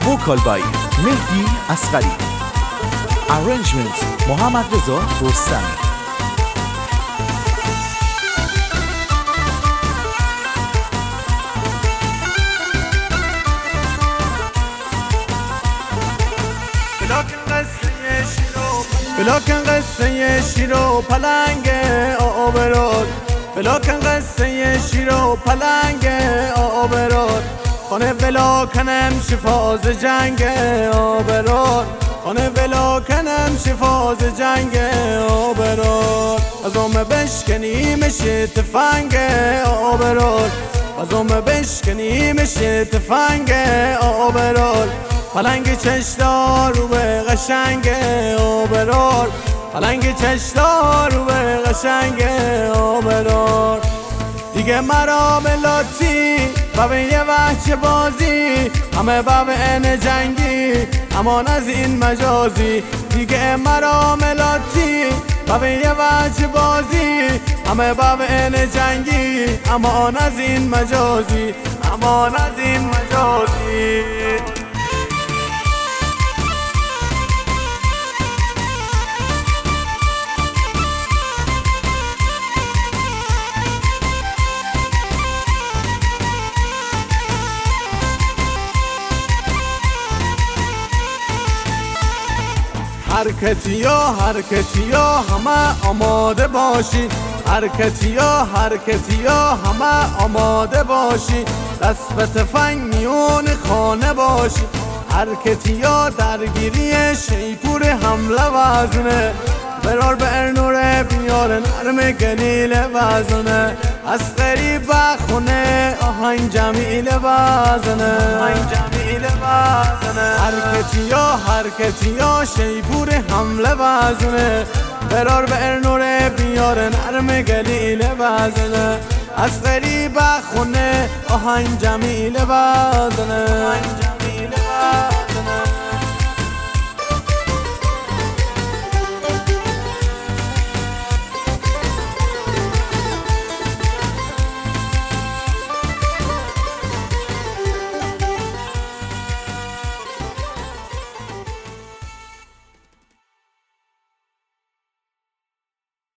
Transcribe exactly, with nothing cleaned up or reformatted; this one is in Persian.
Vocal by مهدی اصغری. Arrangement محمد رضا رستمی. بلاکن قصه شیر و پلنگ آبرود، بلاکن قصه شیر و پلنگ آبرود، خانه بلاکنم شفاز جنگ آبرود، خانه بلاکنم شفاز جنگ آبرود، از اوم بشکنیمش تفنگ آبرود، از اوم بشکنیمش تفنگ آبرود، پلنگ چشدار رو به قشنگ آبرار، پلنگ چشدار رو به قشنگ آبرار، دیگه مرا ملاتی و به یه وحچه بازی، همه بابن جنگی امان از این مجازی، دیگه مرا ملاتی و به یه وحچه بازی، همه بابن جنگی امان از این مجازی، امان از این مجازی. حرکتیا حرکتیا همه آماده باشی، حرکتیا حرکتیا همه آماده باشی، دست به تفنگ میون خانه باشی، حرکتیا درگیری شیپور حمله وزنه، برار به ارنوره بیار نرم گلیل وزنه، از قریب خونه آهنگ جمیل وزنه، آهنگ جمیل وزنه، حرکتیا حرکتیا شیپور حمله وزنه، برار به ارنوره بیار نرم گلیل وزنه، از قریب خونه آهنگ جمیل وزنه.